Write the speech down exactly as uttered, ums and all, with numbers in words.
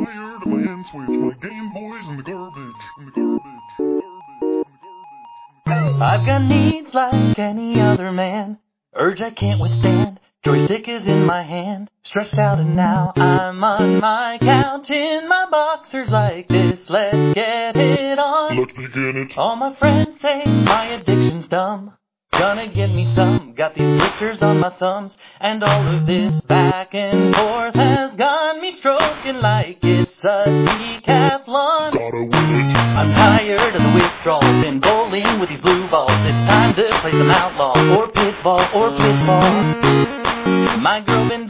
weird, and my hand switch, my Game Boys in the garbage, in the garbage, in the garbage. I've got needs like any other man, urge I can't withstand, joystick is in my hand, stretched out and now I'm on my couch in my boxers like this, let's get it on. Let's begin it. All my friends say my addiction's dumb, gonna get me some, got these blisters on my thumbs, and all of this back and forth has got me stroking like it's a decathlon. Gotta win it. I'm tired of the withdrawal, been bowling with these blue balls, it's time to play some outlaw, or pitfall, or pitfall. My girl been